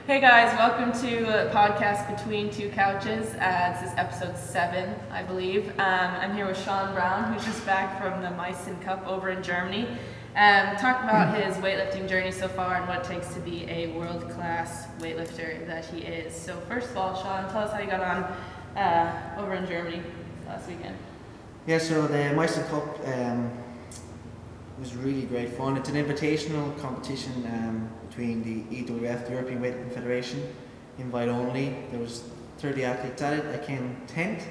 Hey guys, welcome to a podcast Between Two Couches. This is episode 7, I believe. I'm here with Sean Brown, who's just back from the Meissen Cup over in Germany. Talk about his weightlifting journey so far and what it takes to be a world-class weightlifter that he is. So first of all, Sean, tell us how you got on over in Germany last weekend. Yeah, so the Meissen Cup was really great fun. It's an invitational competition between the EWF, the European Weightlifting Federation, invite only. There was 30 athletes at it. I came 10th,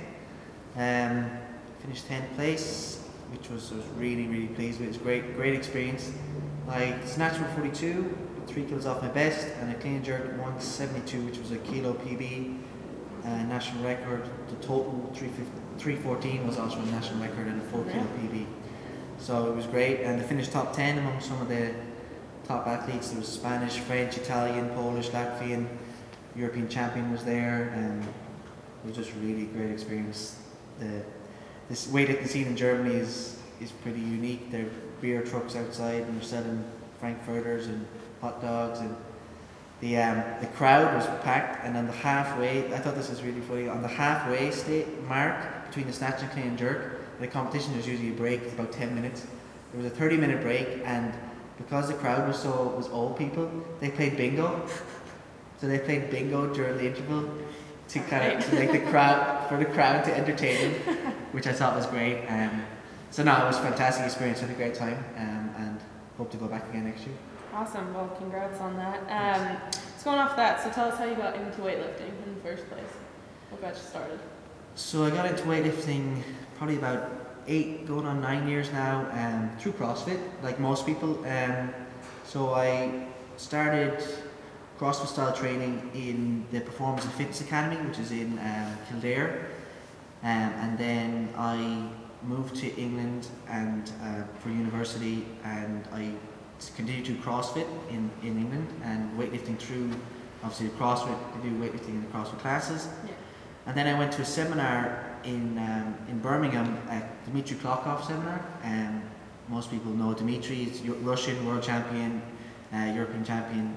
finished 10th place, which I was really pleased with. It was great experience. I snatched for 42, 3 kilos off my best, and I clean and jerked 172, which was a kilo PB, national record. The total 314 was also a national record and a 4 kilo PB. So it was great, and I finished top 10 among some of the top athletes. There was Spanish, French, Italian, Polish, Latvian. European champion was there, and it was just a really great experience. This weightlifting scene in Germany is pretty unique. There are beer trucks outside, and they're selling frankfurters and hot dogs, and the crowd was packed. And on the halfway, I thought this was really funny. On the halfway mark between the snatch and clean and jerk, the competition was usually a break. It's about 10 minutes. There was a 30-minute break, and because the crowd was old people, they played bingo. So they played bingo during the interval to make the crowd to entertain them, which I thought was great. So no, it was a fantastic experience. I had a great time, and hope to go back again next year. Awesome. Well, congrats on that. So going off that, so tell us how you got into weightlifting in the first place. What got you started? So I got into weightlifting probably about 8, going on 9 years now, through CrossFit, like most people. So I started CrossFit style training in the Performance and Fitness Academy, which is in Kildare, and then I moved to England and for university, and I continued to do CrossFit in England and weightlifting through obviously the CrossFit. I do weightlifting in the CrossFit classes. Yeah. And then I went to a seminar in Birmingham, a Dmitry Klokov seminar. Most people know Dmitry. He's Russian world champion, European champion,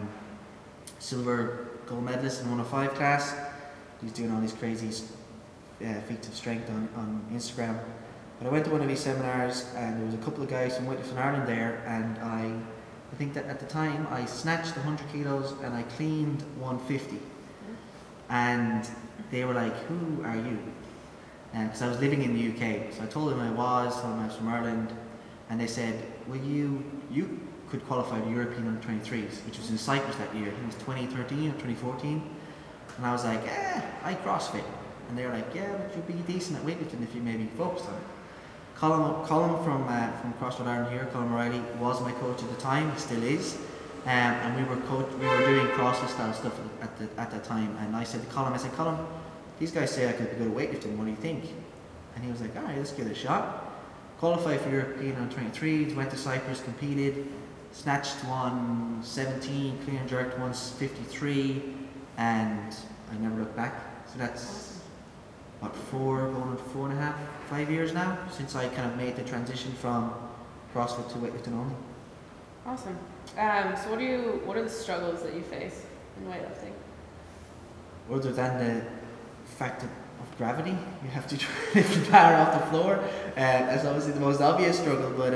silver gold medalist in 105 class. He's doing all these crazy feats of strength on Instagram. But I went to one of these seminars, and there was a couple of guys from Weightlifting Ireland there, and I think that at the time I snatched 100 kilos and I cleaned 150. And they were like, "Who are you?" Because I was living in the UK. So I told them I told them I was from Ireland, and they said, "Well, you could qualify the European under-23s, which was in Cyprus that year. I think it was 2013 or 2014. And I was like, I CrossFit. And they were like, "Yeah, but you'd be decent at weightlifting if you maybe focused on it." Colin from CrossFit Ireland here, Colin O'Reilly, was my coach at the time. He still is. And we were doing CrossFit style stuff at that time. And I said to Colin, Colin, these guys say I could be good at weightlifting. What do you think? And he was like, "All right, let's give it a shot." Qualified for European on 23s, went to Cyprus, competed, snatched 117, clean and jerked 153, and I never looked back. So that's what, 4.5, 5 years now since I kind of made the transition from CrossFit to weightlifting only. Awesome. So what are the struggles that you face in weightlifting? Other than the fact of gravity, you have to try to lift the bar off the floor. That's obviously the most obvious struggle. But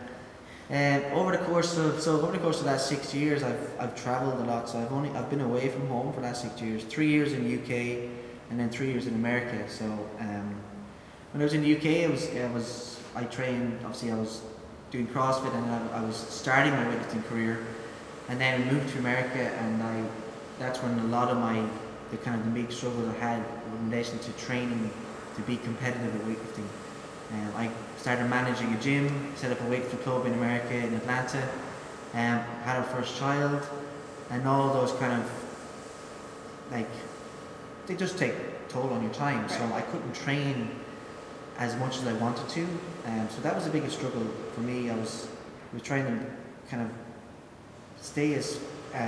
over the course of the last 6 years, I've travelled a lot. So I've been away from home for the last 6 years. 3 years in the UK, and then 3 years in America. So when I was in the UK, I trained. Obviously, I was doing CrossFit, and I was starting my weightlifting career, and then I moved to America, and that's when a lot of the big struggles I had in relation to training to be competitive at weightlifting. I started managing a gym, set up a weightlifting club in America, in Atlanta, had our first child, and all those they just take a toll on your time. So I couldn't train as much as I wanted to, so that was the biggest struggle for me. I was trying to kind of stay as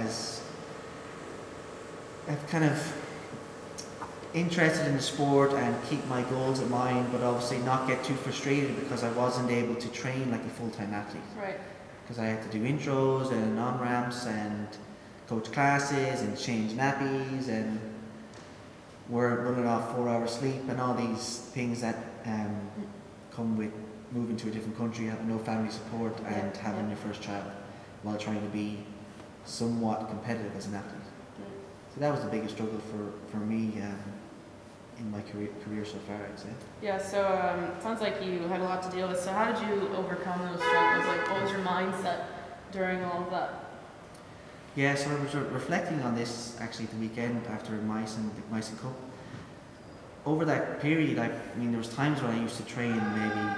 kind of interested in the sport and keep my goals in mind, but obviously not get too frustrated because I wasn't able to train like a full-time athlete. Right. Because I had to do intros and on-ramps and coach classes and change nappies, and we're running off 4 hours sleep and all these things that come with moving to a different country, having no family support, and having your first child while trying to be somewhat competitive as an athlete. So that was the biggest struggle for me in my career so far, I'd say. Yeah, so it sounds like you had a lot to deal with. So how did you overcome those struggles? Like, what was your mindset during all of that? Yeah, so I was reflecting on this actually the weekend after the Meissen Cup. Over that period, I mean, there was times when I used to train maybe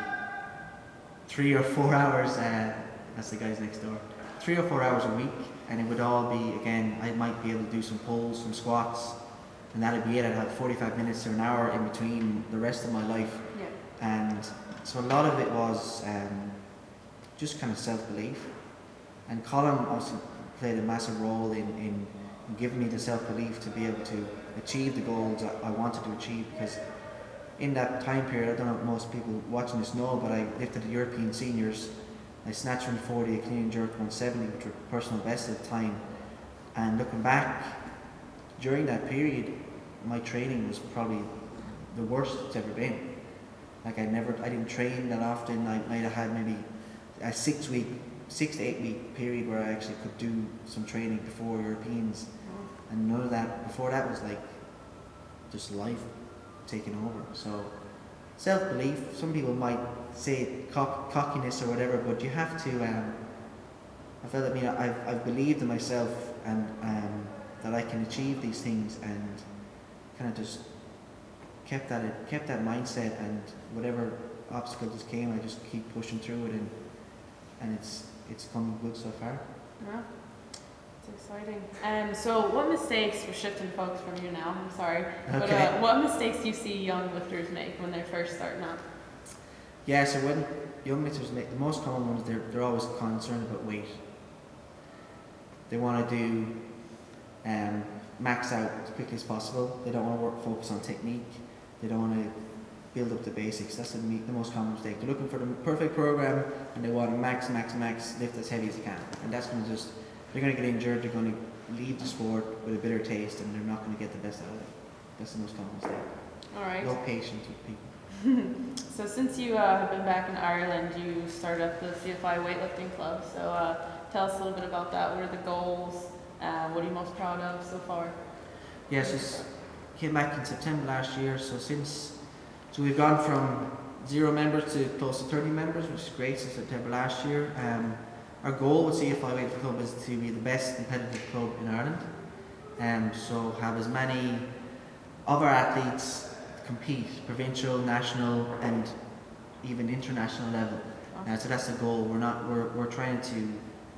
3 or 4 hours, that's the guys next door, 3 or 4 hours a week, and it would all be, again, I might be able to do some pulls, some squats, and that'd be it. I'd have 45 minutes to an hour in between the rest of my life. Yeah. And so a lot of it was just kind of self-belief. And Colin also played a massive role in giving me the self-belief to be able to achieve the goals I wanted to achieve, because in that time period, I don't know if most people watching this know, but I lifted the European seniors. I snatched 140, a clean and jerk 170, which were personal best at the time. And looking back, during that period, my training was probably the worst it's ever been. Like I didn't train that often. I might have had maybe a 6 to 8 week period where I actually could do some training before Europeans, and none of that. Before that was like just life taking over. So self-belief. Some people might say cockiness or whatever, but you have to. I felt that I've believed in myself and that I can achieve these things, and kind of just kept that mindset, and whatever obstacles came, I just keep pushing through it, and it's come good so far. Yeah, it's exciting. So what mistakes, we're shifting focus from you now, I'm sorry, but what mistakes do you see young lifters make when they're first starting out? Yeah, so when young lifters make, the most common ones, they're always concerned about weight. They want to do max out as quickly as possible. They don't want to focus on technique. They don't want to build up the basics. That's the most common mistake. They're looking for the perfect program, and they want to max, lift as heavy as they can. And that's going to they're going to get injured, they're going to leave the sport with a bitter taste, and they're not going to get the best out of it. That's the most common mistake. All right. No patience with people. So since you have been back in Ireland, you started up the CFI weightlifting club. So tell us a little bit about that. What are the goals? What are you most proud of so far? Yes, came back in September last year. So we've gone from 0 members to close to 30 members, which is great, since September last year. Our goal with CFI Weightlifting Club is to be the best competitive club in Ireland, so have as many of our athletes compete, provincial, national, and even international level. So that's the goal. We're trying to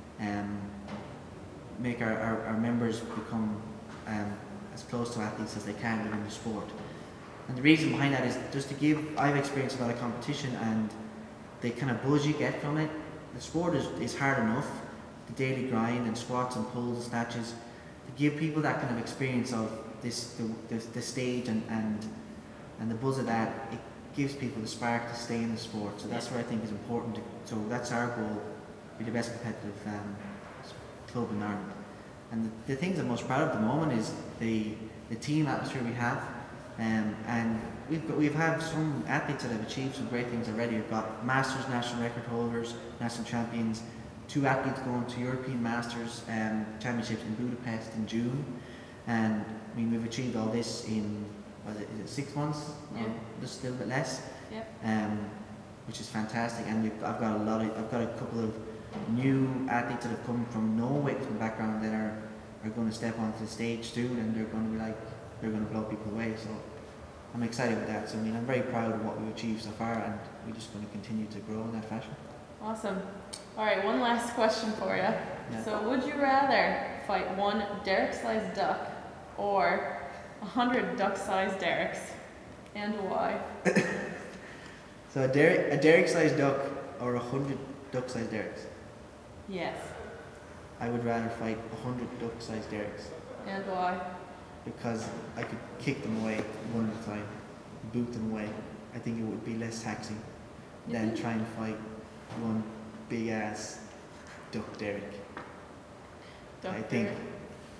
make our members become as close to athletes as they can within the sport. And the reason behind that is just to give, I've experienced a lot of competition, and the kind of buzz you get from it. The sport is hard enough, the daily grind and squats and pulls and snatches. To give people that kind of experience of the stage and the buzz of that, it gives people the spark to stay in the sport. So that's what I think is important. So that's our goal, be the best competitive club in Ireland. And the things I'm most proud of at the moment is the team atmosphere we have. And we've had some athletes that have achieved some great things already. We've got Masters national record holders, national champions, 2 athletes going to European Masters championships in Budapest in June. And I mean, we've achieved all this in, is it 6 months? Yeah. Or just a little bit less. Yep. Which is fantastic. And I've got a couple of new athletes that have come from no weightlifting background that are going to step onto the stage soon, and they're going to blow people away. So I'm excited with that. So I mean, I'm very proud of what we've achieved so far, and we're just going to continue to grow in that fashion. Awesome. All right, one last question for you. Yeah. So would you rather fight 1 Derek-sized duck or 100 duck-sized Dereks, and why? So a Derek-sized duck or 100 duck-sized Dereks? Yes. I would rather fight 100 duck-sized Dereks. And why? Because I could kick them away one at a time, boot them away. I think it would be less taxing than trying to fight one big ass duck Derek. Duck I think Derek.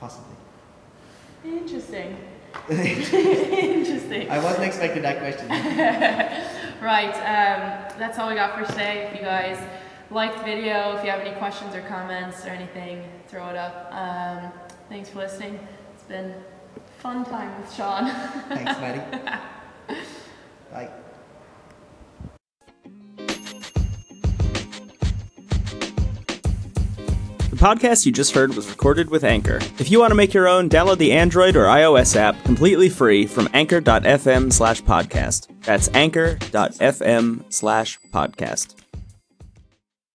possibly. Interesting. Interesting. I wasn't expecting that question. Right, that's all we got for today. If you guys liked the video, if you have any questions or comments or anything, throw it up. Thanks for listening. It's been a fun time with Sean. Thanks, Maddie. Bye. The podcast you just heard was recorded with Anchor. If you want to make your own, download the Android or iOS app completely free from anchor.fm/podcast. That's anchor.fm/podcast.